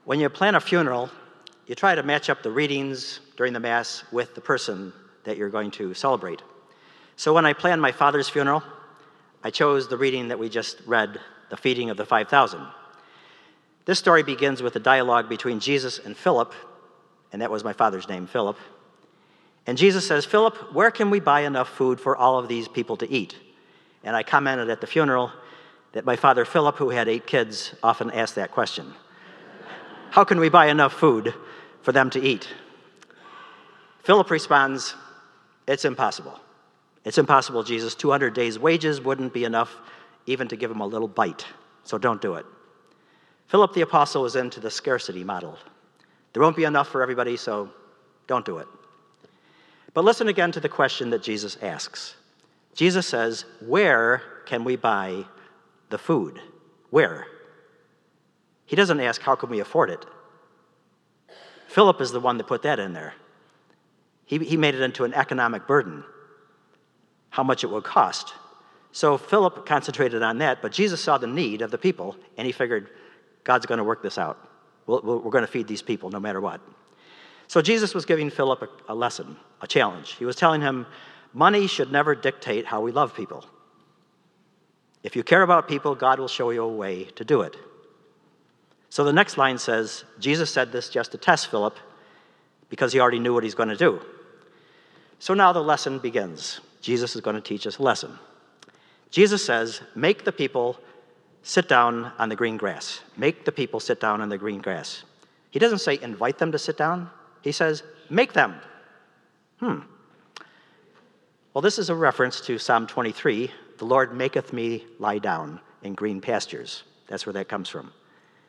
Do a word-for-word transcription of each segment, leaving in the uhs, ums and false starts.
When you plan a funeral, you try to match up the readings during the Mass with the person that you're going to celebrate. So when I planned my father's funeral, I chose the reading that we just read, the feeding of the five thousand. This story begins with a dialogue between Jesus and Philip, and that was my father's name, Philip. And Jesus says, "Philip, where can we buy enough food for all of these people to eat?" And I commented at the funeral that my father, Philip, who had eight kids, often asked that question. How can we buy enough food for them to eat? Philip responds, "It's impossible. It's impossible, Jesus. two hundred days' wages wouldn't be enough even to give them a little bite, so don't do it." Philip the apostle is into the scarcity model. There won't be enough for everybody, so don't do it. But listen again to the question that Jesus asks. Jesus says, where can we buy the food? Where? He doesn't ask, how can we afford it? Philip is the one that put that in there. He, he made it into an economic burden, how much it would cost. So Philip concentrated on that, but Jesus saw the need of the people, and he figured, God's going to work this out. We'll, we're going to feed these people no matter what. So Jesus was giving Philip a, a lesson, a challenge. He was telling him, money should never dictate how we love people. If you care about people, God will show you a way to do it. So the next line says, Jesus said this just to test Philip because he already knew what he's going to do. So now the lesson begins. Jesus is going to teach us a lesson. Jesus says, make the people sit down on the green grass. Make the people sit down on the green grass. He doesn't say invite them to sit down. He says, make them. Hmm. Well, this is a reference to Psalm twenty-three. The Lord maketh me lie down in green pastures. That's where that comes from.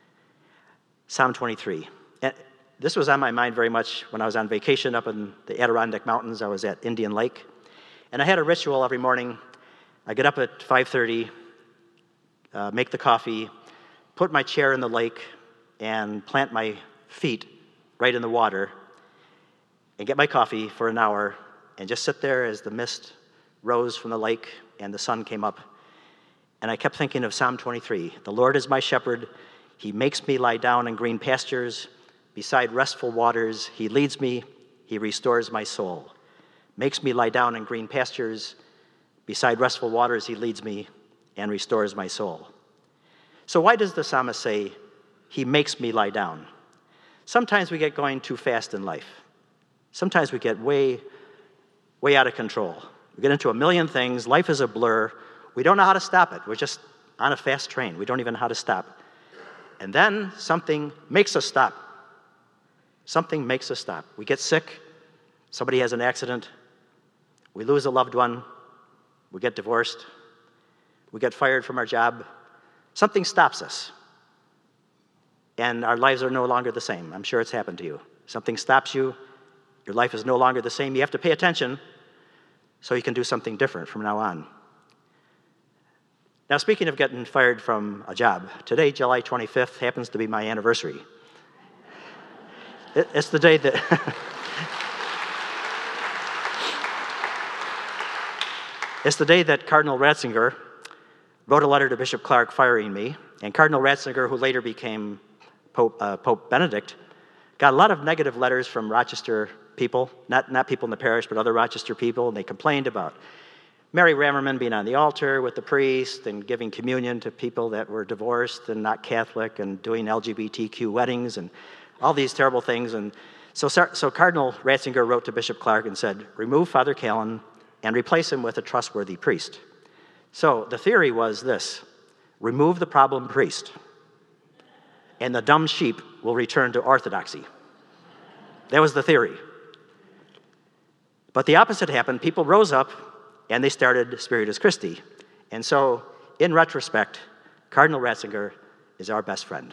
Psalm twenty-three. And this was on my mind very much when I was on vacation up in the Adirondack Mountains. I was at Indian Lake. And I had a ritual every morning. I get up at five thirty, uh, make the coffee, put my chair in the lake, and plant my feet right in the water, and get my coffee for an hour, and just sit there as the mist rose from the lake and the sun came up. And I kept thinking of Psalm twenty-three. The Lord is my shepherd. He makes me lie down in green pastures. Beside restful waters, he leads me. He restores my soul. Makes me lie down in green pastures. Beside restful waters, he leads me and restores my soul. So why does the psalmist say, he makes me lie down? Sometimes we get going too fast in life. Sometimes we get way, way out of control. We get into a million things. Life is a blur. We don't know how to stop it. We're just on a fast train. We don't even know how to stop. And then something makes us stop. Something makes us stop. We get sick. Somebody has an accident. We lose a loved one. We get divorced. We get fired from our job. Something stops us. And our lives are no longer the same. I'm sure it's happened to you. Something stops you. Your life is no longer the same. You have to pay attention so you can do something different from now on. Now, speaking of getting fired from a job, today, July twenty-fifth, happens to be my anniversary. It, it's the day that... it's the day that Cardinal Ratzinger wrote a letter to Bishop Clark firing me, and Cardinal Ratzinger, who later became Pope, uh, Pope Benedict, got a lot of negative letters from Rochester people, not, not people in the parish, but other Rochester people, and they complained about Mary Rammerman being on the altar with the priest and giving communion to people that were divorced and not Catholic and doing L G B T Q weddings and all these terrible things. And so, so Cardinal Ratzinger wrote to Bishop Clark and said, remove Father Callan and replace him with a trustworthy priest. So the theory was this: remove the problem priest, and the dumb sheep will return to orthodoxy. That was the theory. But the opposite happened. People rose up, and they started Spiritus Christi. And so, in retrospect, Cardinal Ratzinger is our best friend.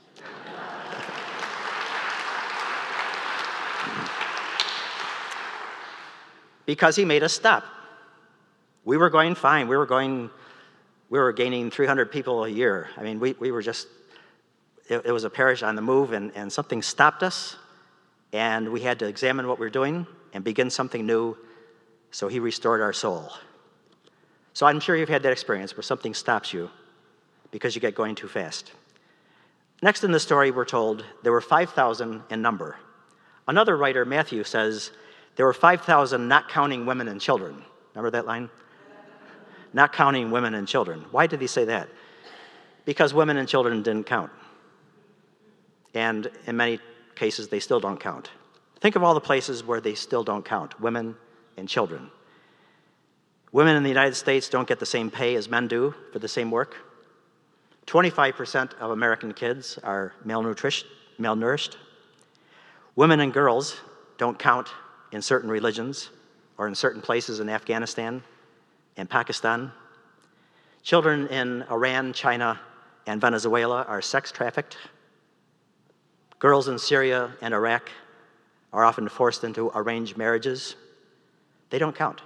Because he made us stop. We were going fine. We were going, we were gaining three hundred people a year. I mean, we, we were just, it, it was a parish on the move, and, and something stopped us, and we had to examine what we were doing and begin something new, so he restored our soul. So I'm sure you've had that experience where something stops you because you get going too fast. Next in the story, we're told there were five thousand in number. Another writer, Matthew, says there were five thousand not counting women and children. Remember that line? Not counting women and children. Why did he say that? Because women and children didn't count. And in many cases, they still don't count. Think of all the places where they still don't count, women and children. Women in the United States don't get the same pay as men do for the same work. twenty-five percent of American kids are malnourished. malnourished. Women and girls don't count in certain religions or in certain places in Afghanistan and Pakistan. Children in Iran, China, and Venezuela are sex trafficked. Girls in Syria and Iraq are often forced into arranged marriages. They don't count.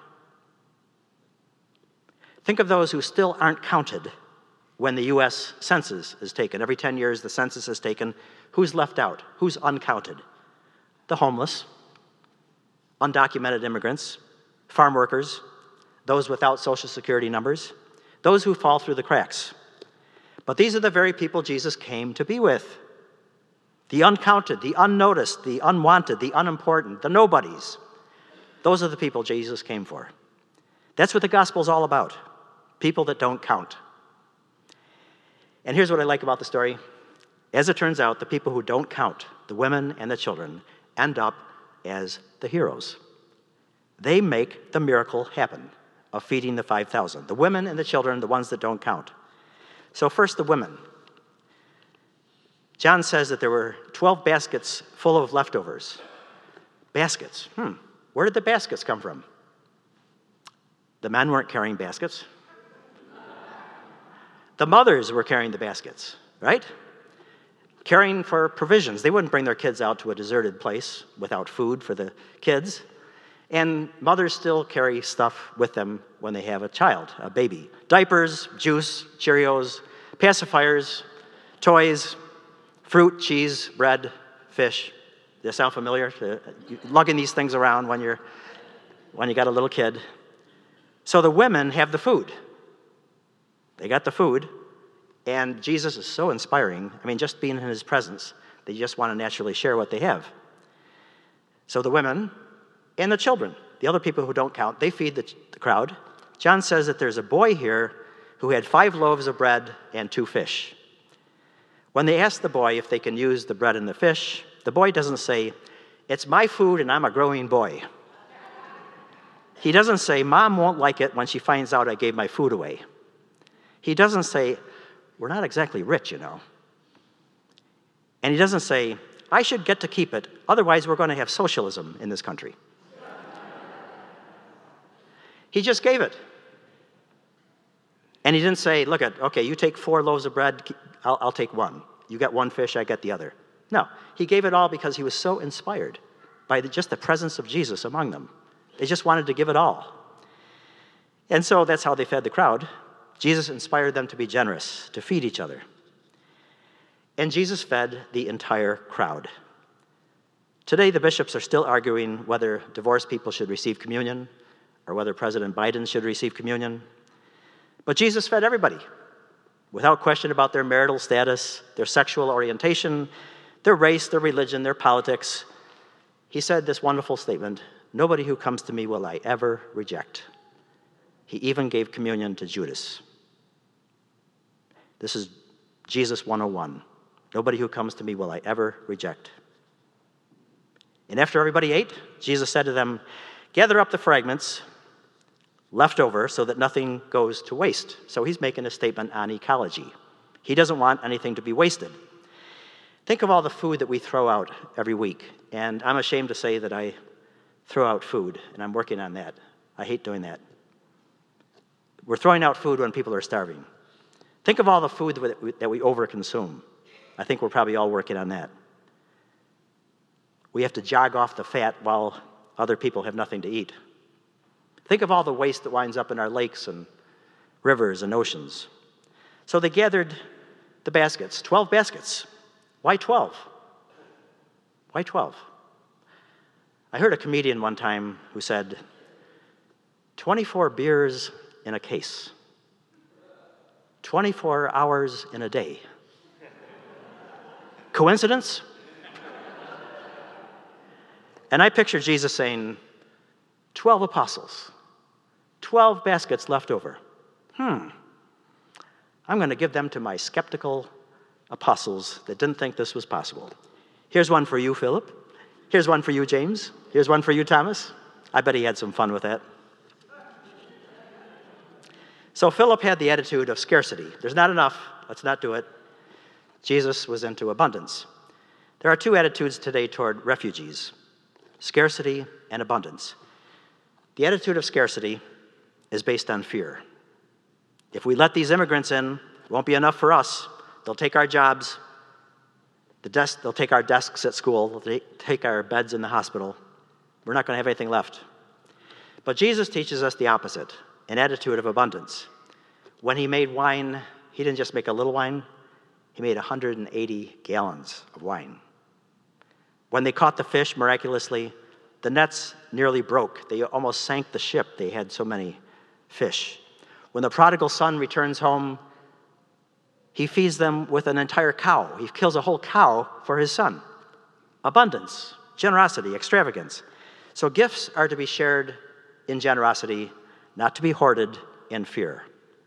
Think of those who still aren't counted when the U S Census is taken. Every ten years, the census is taken. Who's left out? Who's uncounted? The homeless, undocumented immigrants, farm workers, those without Social Security numbers, those who fall through the cracks. But these are the very people Jesus came to be with. The uncounted, the unnoticed, the unwanted, the unimportant, the nobodies. Those are the people Jesus came for. That's what the gospel is all about. People that don't count. And here's what I like about the story. As it turns out, the people who don't count, the women and the children, end up as the heroes. They make the miracle happen of feeding the five thousand. The women and the children, the ones that don't count. So first, the women. John says that there were twelve baskets full of leftovers. Baskets. Hmm. Where did the baskets come from? The men weren't carrying baskets. The mothers were carrying the baskets, right? Caring for provisions. They wouldn't bring their kids out to a deserted place without food for the kids. And mothers still carry stuff with them when they have a child, a baby. Diapers, juice, Cheerios, pacifiers, toys, fruit, cheese, bread, fish. Does that sound familiar? Lugging these things around when you're when you got a little kid. So the women have the food. They got the food, and Jesus is so inspiring. I mean, just being in his presence, they just want to naturally share what they have. So the women and the children, the other people who don't count, they feed the, the crowd. John says that there's a boy here who had five loaves of bread and two fish. When they ask the boy if they can use the bread and the fish, the boy doesn't say, "It's my food and I'm a growing boy." He doesn't say, "Mom won't like it when she finds out I gave my food away." He doesn't say, "We're not exactly rich, you know." And he doesn't say, "I should get to keep it, otherwise we're going to have socialism in this country." He just gave it. And he didn't say, "Look at, okay, you take four loaves of bread, I'll, I'll take one. You get one fish, I get the other." No, he gave it all because he was so inspired by the, just the presence of Jesus among them. They just wanted to give it all. And so that's how they fed the crowd. Jesus inspired them to be generous, to feed each other. And Jesus fed the entire crowd. Today, the bishops are still arguing whether divorced people should receive communion or whether President Biden should receive communion. But Jesus fed everybody, without question about their marital status, their sexual orientation, their race, their religion, their politics. He said this wonderful statement, "Nobody who comes to me will I ever reject." He even gave communion to Judas. This is Jesus one oh one. Nobody who comes to me will I ever reject. And after everybody ate, Jesus said to them, "Gather up the fragments left over so that nothing goes to waste." So he's making a statement on ecology. He doesn't want anything to be wasted. Think of all the food that we throw out every week. And I'm ashamed to say that I throw out food, and I'm working on that. I hate doing that. We're throwing out food when people are starving. Think of all the food that we, that we overconsume. I think we're probably all working on that. We have to jog off the fat while other people have nothing to eat. Think of all the waste that winds up in our lakes and rivers and oceans. So they gathered the baskets, twelve baskets. Why twelve? Why twelve? I heard a comedian one time who said, twenty-four beers in a case, twenty-four hours in a day. Coincidence? And I picture Jesus saying, twelve apostles, twelve baskets left over. Hmm, I'm going to give them to my skeptical apostles that didn't think this was possible. Here's one for you, Philip. Here's one for you, James. Here's one for you, Thomas. I bet he had some fun with that. So Philip had the attitude of scarcity. There's not enough. Let's not do it. Jesus was into abundance. There are two attitudes today toward refugees: scarcity and abundance. The attitude of scarcity is based on fear. If we let these immigrants in, it won't be enough for us. They'll take our jobs. The desk, they'll take our desks at school. They'll take our beds in the hospital. We're not going to have anything left. But Jesus teaches us the opposite, an attitude of abundance. When he made wine, he didn't just make a little wine. He made one hundred eighty gallons of wine. When they caught the fish, miraculously, the nets nearly broke. They almost sank the ship. They had so many fish. When the prodigal son returns home, he feeds them with an entire cow. He kills a whole cow for his son. Abundance, generosity, extravagance. So gifts are to be shared in generosity, not to be hoarded in fear.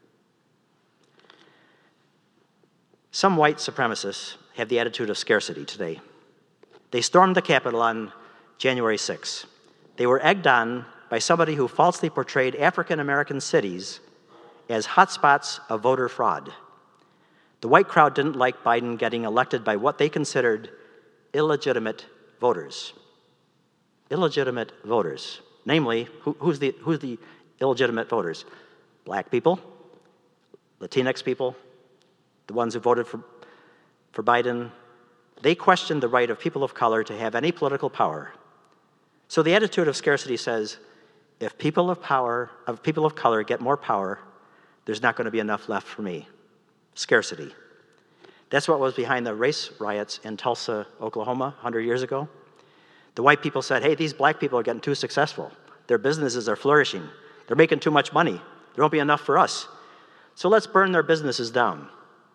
Some white supremacists have the attitude of scarcity today. They stormed the Capitol on January sixth. They were egged on by somebody who falsely portrayed African American cities as hotspots of voter fraud. The white crowd didn't like Biden getting elected by what they considered illegitimate voters. Illegitimate voters. Namely, who, who's, the, who's the illegitimate voters? Black people, Latinx people, the ones who voted for, for Biden. They questioned the right of people of color to have any political power. So the attitude of scarcity says, if people of power, of people of color get more power, there's not going to be enough left for me. Scarcity. That's what was behind the race riots in Tulsa, Oklahoma, one hundred years ago. The white people said, hey, these black people are getting too successful. Their businesses are flourishing. They're making too much money. There won't be enough for us. So let's burn their businesses down.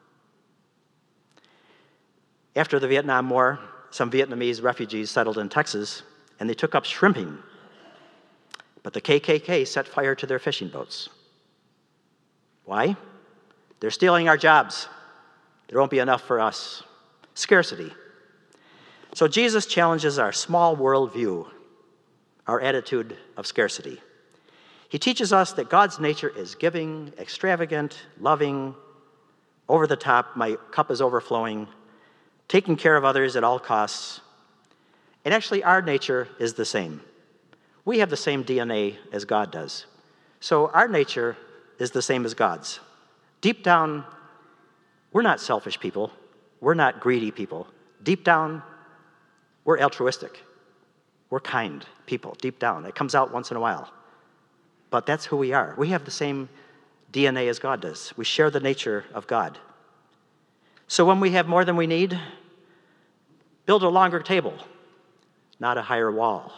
After the Vietnam War, some Vietnamese refugees settled in Texas, and they took up shrimping. But the K K K set fire to their fishing boats. Why? They're stealing our jobs. There won't be enough for us. Scarcity. So Jesus challenges our small world view, our attitude of scarcity. He teaches us that God's nature is giving, extravagant, loving, over the top, my cup is overflowing, taking care of others at all costs. And actually, our nature is the same. We have the same D N A as God does. So our nature is the same as God's. Deep down, we're not selfish people. We're not greedy people. Deep down, we're altruistic. We're kind people, deep down. It comes out once in a while. But that's who we are. We have the same D N A as God does. We share the nature of God. So when we have more than we need, build a longer table, not a higher wall.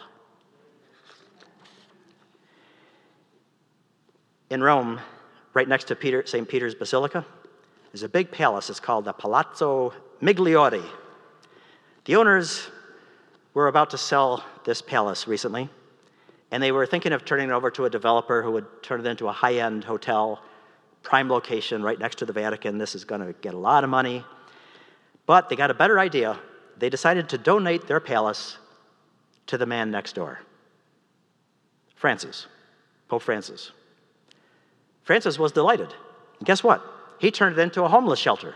In Rome, right next to Peter, Saint Peter's Basilica, there's a big palace. It's called the Palazzo Migliore. The owners were about to sell this palace recently, and they were thinking of turning it over to a developer who would turn it into a high-end hotel, prime location right next to the Vatican. This is going to get a lot of money. But they got a better idea. They decided to donate their palace to the man next door, Francis, Pope Francis. Francis was delighted. And guess what? He turned it into a homeless shelter.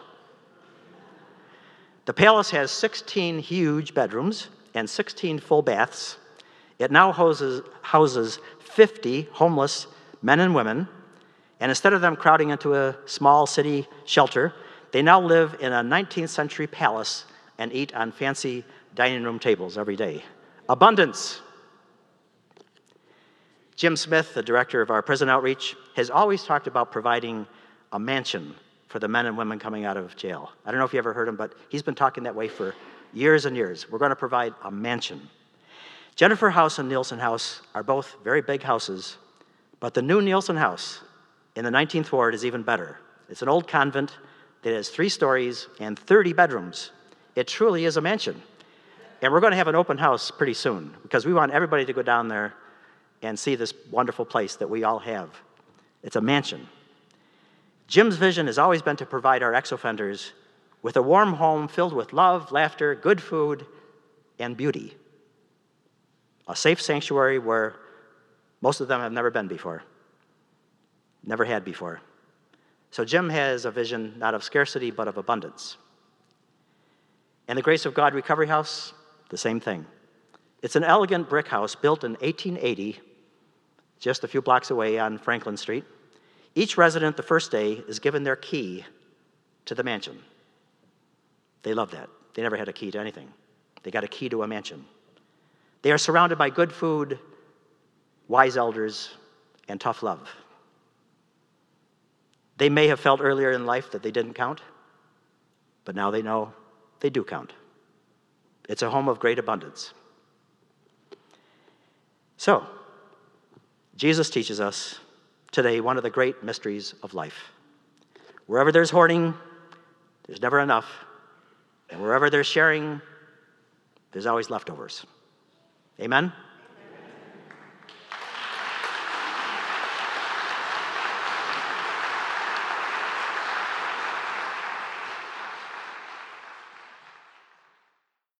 The palace has sixteen huge bedrooms and sixteen full baths. It now houses, houses fifty homeless men and women. And instead of them crowding into a small city shelter, they now live in a nineteenth century palace and eat on fancy dining room tables every day. Abundance. Jim Smith, the director of our prison outreach, has always talked about providing a mansion for the men and women coming out of jail. I don't know if you ever heard him, but he's been talking that way for years and years. We're going to provide a mansion. Jennifer House and Nielsen House are both very big houses, but the new Nielsen House in the nineteenth Ward is even better. It's an old convent that has three stories and thirty bedrooms. It truly is a mansion. And we're going to have an open house pretty soon because we want everybody to go down there and see this wonderful place that we all have. It's a mansion. Jim's vision has always been to provide our ex-offenders with a warm home filled with love, laughter, good food, and beauty. A safe sanctuary where most of them have never been before, never had before. So Jim has a vision not of scarcity, but of abundance. And the Grace of God Recovery House, the same thing. It's an elegant brick house built in eighteen eighty, just a few blocks away on Franklin Street. Each resident the first day is given their key to the mansion. They love that. They never had a key to anything. They got a key to a mansion. They are surrounded by good food, wise elders, and tough love. They may have felt earlier in life that they didn't count, but now they know they do count. It's a home of great abundance. So, Jesus teaches us today one of the great mysteries of life. Wherever there's hoarding, there's never enough. And wherever there's sharing, there's always leftovers. Amen?